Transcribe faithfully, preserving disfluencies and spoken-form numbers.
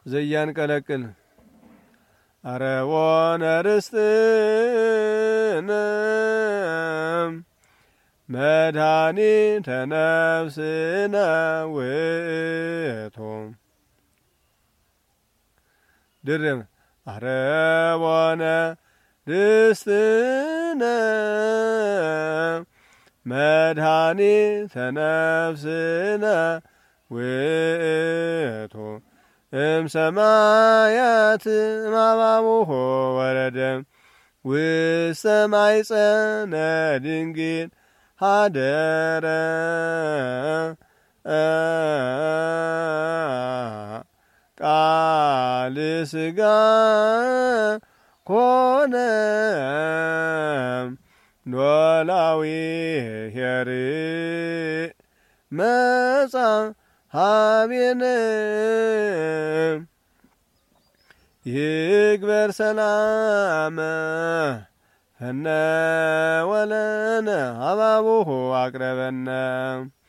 ዘያንቀለቅል አረቦነ ርስትነ መድኃኒተ ነፍስነ ውእቱ ድርም አረቦነ ርስትነ መድኃኒተ ነፍስነ ውእቱ እምሰማያት እማባሙሆ ወረደ ውስተ ማኅፀነ ድንግል ሀደረ ቃል ሥጋ ኮነ ኖላዊ ኄር መጻ ሀቤነ ይግበር ሰላመ እነ ወለነ ሀባቡሁ አቅረበነ